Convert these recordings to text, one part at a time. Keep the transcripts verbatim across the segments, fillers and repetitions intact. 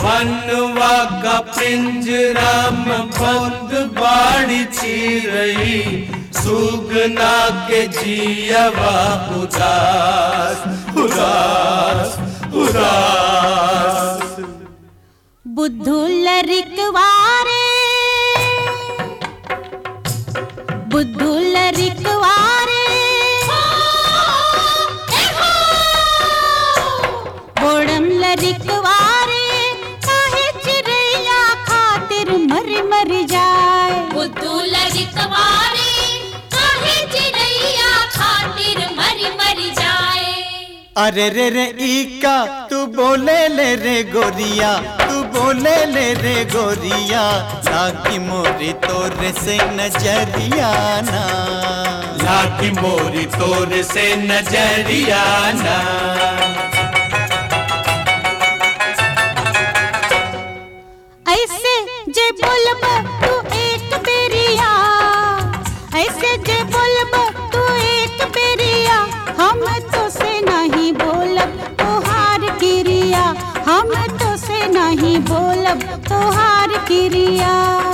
मनवा का पिंजरा में बंद बाड़ी चिरई सुगना के जियवा उदास उदास उदास। बुद्धू लरिकवारे बुद्धू लरिकवारे बोड़म लरिकवारे काहे चिड़ैया खातिर मर मर जाए। बुद्धू लरिकवारे काहे चिड़ैया खातिर मर मर जाए। अरे रे रे ईका तू बोले ले रे गोरिया तू बोले ले रे गोरिया लागी मोरी तोरे से नजरिया ना लागी मोरी तोरे से नजरिया ना। ऐसे जे बोलब तू एक बेरिया ऐसे जे बोलब तू एक बेरिया हम तो से नहीं बोलब तोहार क्रिया हम तो से नहीं बोलब तोहार क्रिया।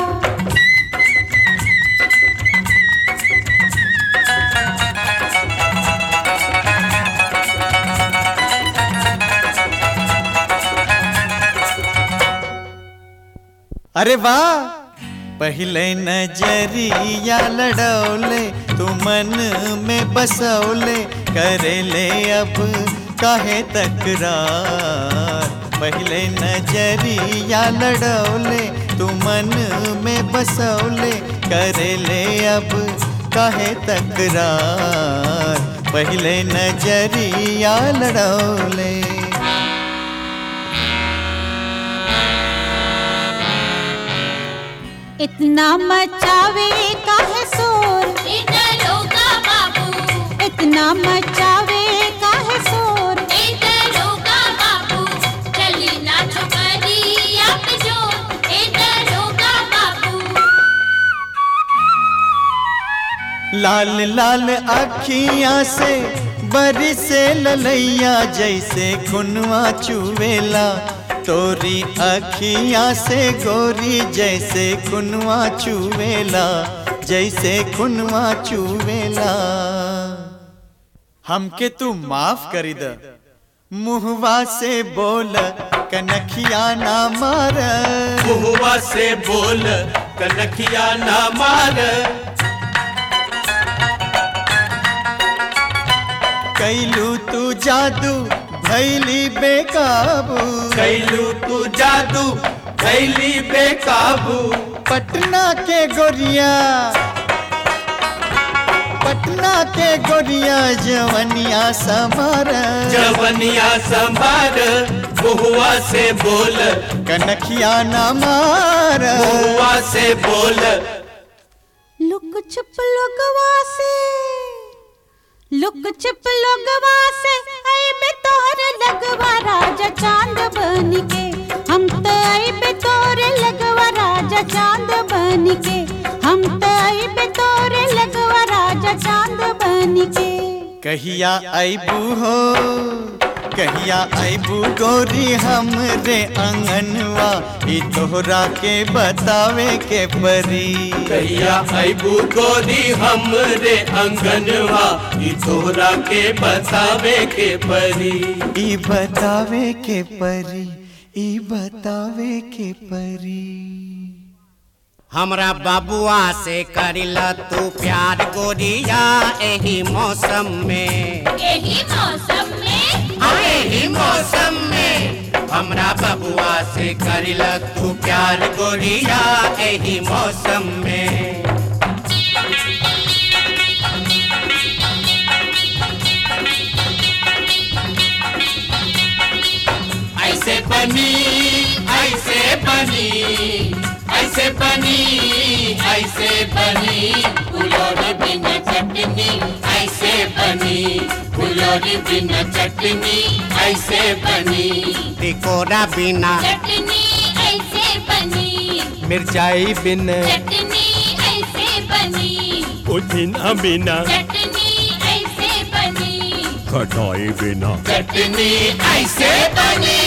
अरे वाह पहले नजरिया लड़ौले तू मन में बसौले करे ले अब काहे तकरार। पहले नजरिया लड़ौले तू मन में बसौले करे ले अब काहे तकरार। पहले नजरिया लड़ौले इतना मचावे काहे शोर इधर होगा बाबू इतना मचावे काहे शोर इधर होगा बाबू चली ना छोकरिया पे जोर इधर होगा बाबू। लाल लाल अखियां से बरसे ललैया जैसे खुनवा चुवेला तोरी अखियां से गोरी जैसे खुनवा चुवेला जैसे खुनवा चुवेला। हमके तू माफ करी द मुहवा से बोल कनखिया ना मार मुहवा से बोल कनखिया ना मार। कैलू तू जादू भैली बेकाबू कैलू तू जादू भैली बेकाबू। पटना के गोरिया पटना के गोरिया जवनिया समार जवनिया संभार मुहवा से बोल कनखिया ना मार मुहवा से बोल। लुक छुप लोगवा से लुक छिप लोगवा से आइबे तोहरे लगवा राजा चांद बन के हम तो आइबे तोहरे लगवा राजा चांद बन के हम तो आइबे तोहरे लगवा राजा चांद बन के। कहिया आइबू हो कहिया आइबू गोरी हमरे अंगनवा ई तोहरा के बतावे के परी। कहिया आइबू गोरी हमरे अंगनवा ई तोहरा के बतावे के परी। ई बतावे के परी ई बतावे के परी। हमरा बबुआ से करिला तू प्यार गोरिया एही मौसम में यही मौसम में एही मौसम में हमरा बबुआ से करिला तू प्यार गोरिया एही मौसम में। ऐसे बनी ऐसे बनी ऐसे बनी ऐसे बनी फुलौरी बिना चटनी ऐसे बनी फुलौरी बिना चटनी ऐसे बनी। तिकोरा बिना चटनी ऐसे बनी मिर्चाई बिन चटनी ऐसे बनी पुदीना बिना चटनी ऐसे बनी खटाई बिना चटनी ऐसे बनी।